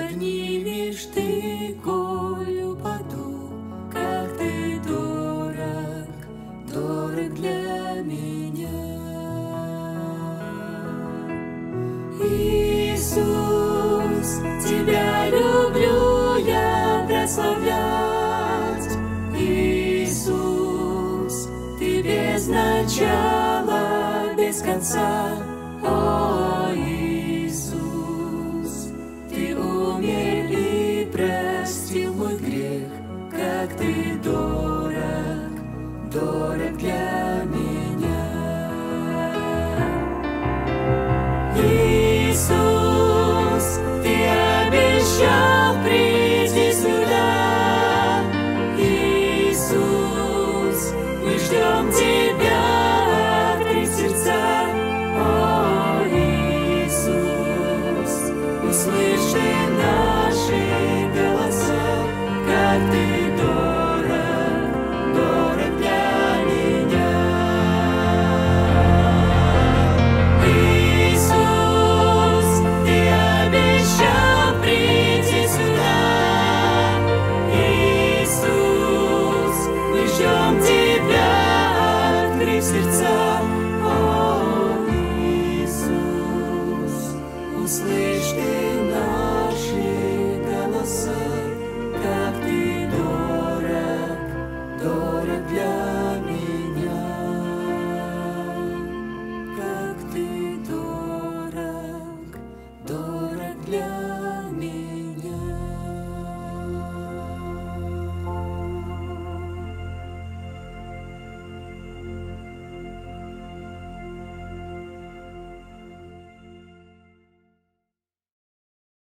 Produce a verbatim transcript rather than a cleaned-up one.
Поднимешь ты, коль упаду, как ты дорог, дорог для меня. Иисус, Тебя люблю я прославлять. Иисус, Ты без начала, без конца. О, Иисус, Ты умер и простил мой грех, как Ты дорог, дорог для меня. Иисус, Ты обещал прийти сюда. Иисус, мы ждем Тебя, открыть сердца. О, Иисус, услыши наши голоса, как Ты